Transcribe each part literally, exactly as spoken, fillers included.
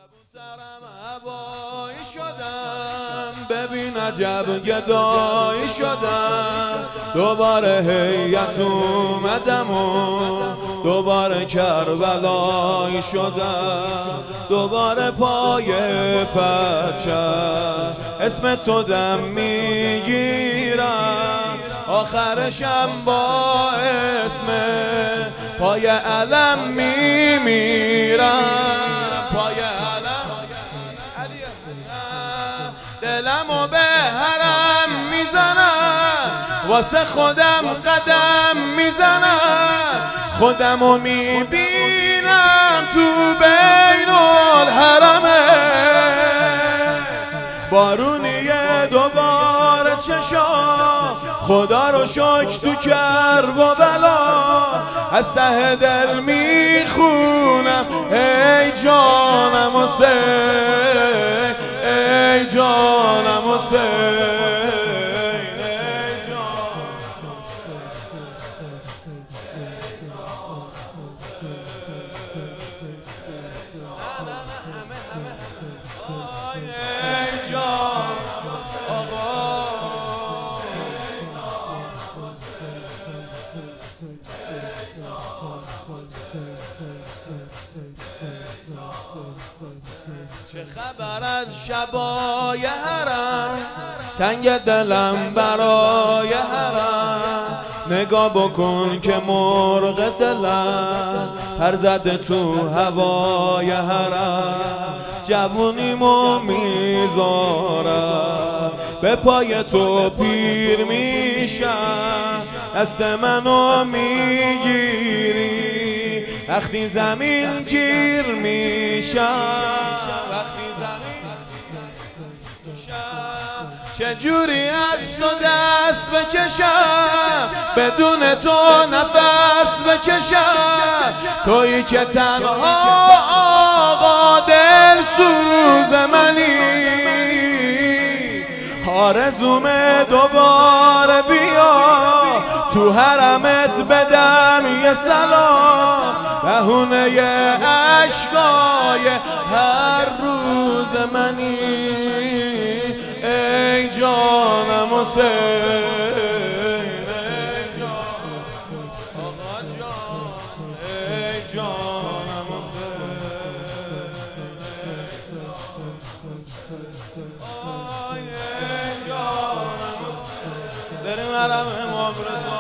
کبوترم هوایی شدم، ببین عجب گدایی شدم. دوباره هیئت اومدم و دوباره کربلایی شدم. دوباره پای پرچم اسم تو دم میگیرم، آخرشم با اسم پای علم میمیرم. پای علم دلمو به حرم میزنم، واسه خودم قدم میزنم. خودمو میبینم تو بین الحرمه، بارونیه دوباره چشام. خدا رو شکر تو کرب و بلا، از ته دل میخونم ای جانم حسین، ای جانم حسین. چه خبر از شبای حرم، تنگ دلم برای حرم. نگاه بکن که مرغ دلم پر زده تو هوای حرم. جوونیمو میذارم به پای تو پیر میشم، دست منو میگیری وقتی زمین گیر میشم. وقتی زمین میشم چجوری از تو دست بکشم، بدون تو نفس بکشم. تویی که تنها آقا دل سوز منی، آرزومه دوباره بیا تو حرمت بدم یه سلام. بهونه عشقای هر روز منی، ای جانم حسین، ای جان آقا جان، ای جانم حسین. آی ای جانم حسین. بریم حرم امام رضا،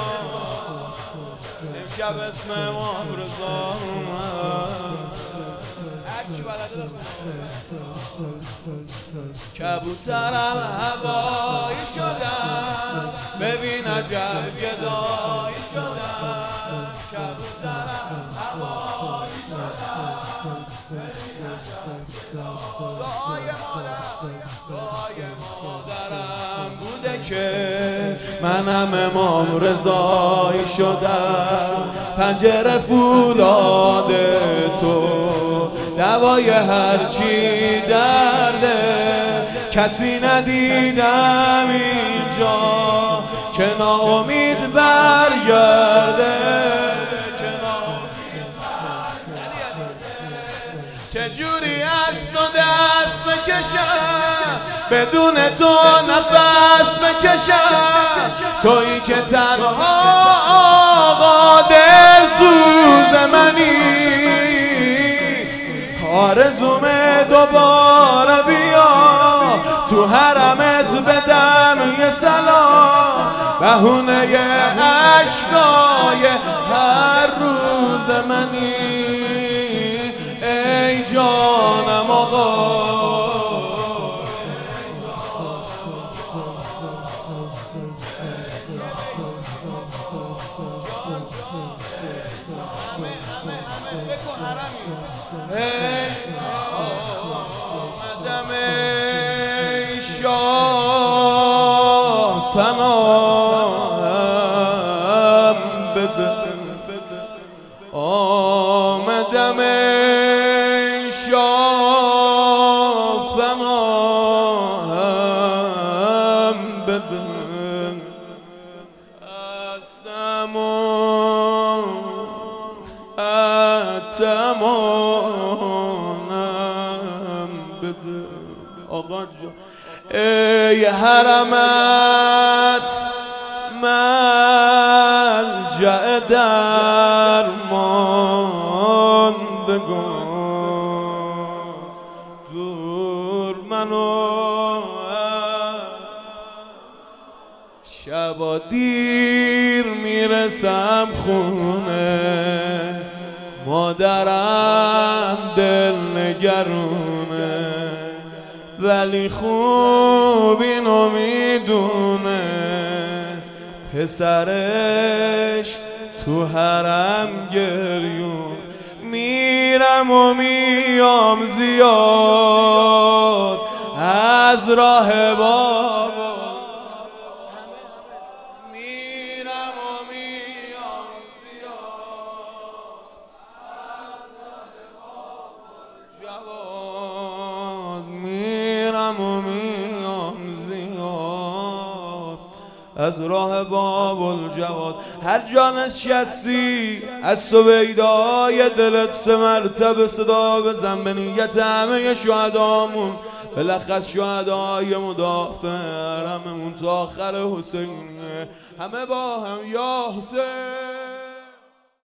امشب اسم امام رضا اومد. هرچی بلده کبوترم هوایی شدم، ببین عجب گدایی شدم. کبوترم هوایی شدم، ببین عجب گدایی. دعای مادرم دعای مادرم بوده که منم امام رضایی شدم. پنجره فولاد تو دوای هرچی درده، کسی ندیدم اینجا که ناامید برگرده. چجوری از تو دست بکشم، بدون تو نفس بکشم. تویی که تنها آقا دل سوز منی، آرزومه دوباره بیا تو حرمت بدم یه سلام. بهونه عشقای هر روز منی، ای جانم آقا. آمدم ای شاه تنام بده، آمدم ای شاه بده آقا جان. ای حرمت ملجأ درماندگان، دور منو شبا دیر میرسم خونه، مادرم دل نگرونه، ولی خوب اینو میدونه پسرش تو حرم گریون. میرم و میام زیاد از راه بابا، میرم و میام زیاد از راه بابا جواد، میرم و میام زیاد از راه باب الجواد. هر جا نشستی از سویدای دلت سه مرتبه صدا بزن به نیت همه شهدامون، بلخص شهدای مدافع حرممون تا آخر حسینیه، همه با هم یا حسین.